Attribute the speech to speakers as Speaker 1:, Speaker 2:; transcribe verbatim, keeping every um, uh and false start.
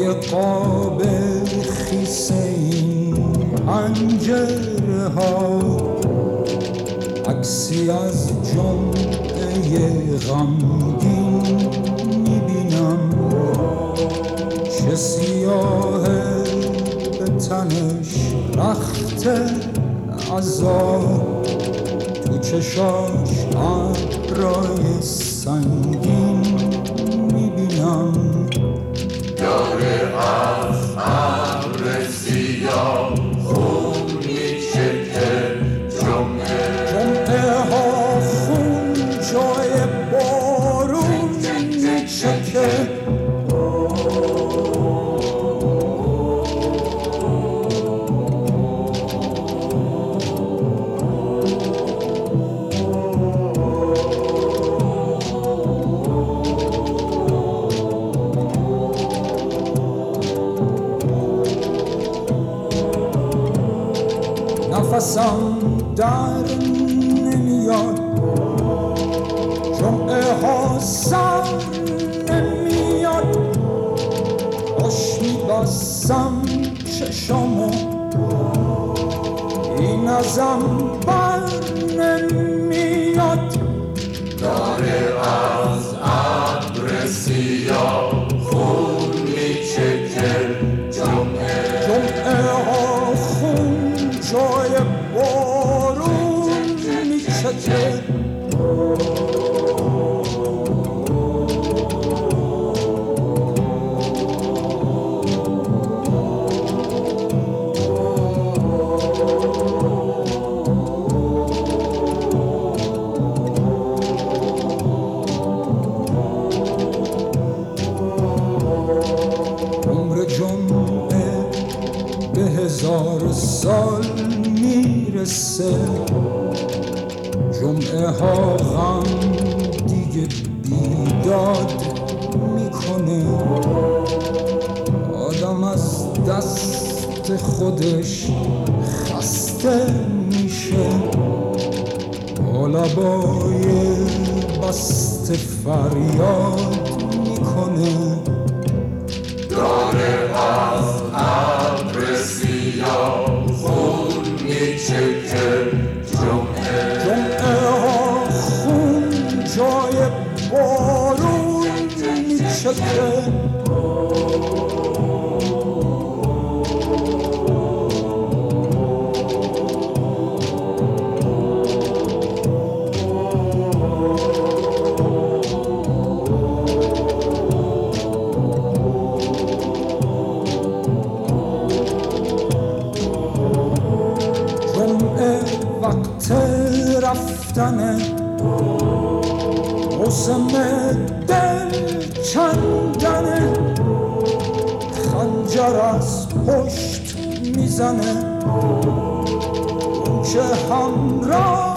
Speaker 1: توی قاب خیس این پنجره ها عکسی از جمعه غمگین میبینم، چه سیاهه به تنش رخت عذاب، تو چشاش ابرای سنگین میبینم.
Speaker 2: داره از ابر سیاه خون میچکه، جمعه
Speaker 1: جمعه ها خون جای بارون میچکه. نفسم در نمیاد، جمعه ها سر نمیاد، خوش میبستم چشامو این ازم بر نمیاد.
Speaker 2: داره از ابر سیاه خون میچکه، جمعه
Speaker 1: جمعه ها خون جای بارون میچکه. عمر جمعه به هزار سال میرسه، جمعه ها غم دیگه بیداد میکنه، آدم از دست خودش خسته میشه، با لبای بسته فریاد میکنه.
Speaker 2: داره از ابر سیاه خون میچکه، جمعه
Speaker 1: جمعه ها خون جای بارون میچکه. وقت رفتنه، موسم دل کندنه، خنجر از پشت میزنه، اون که همراه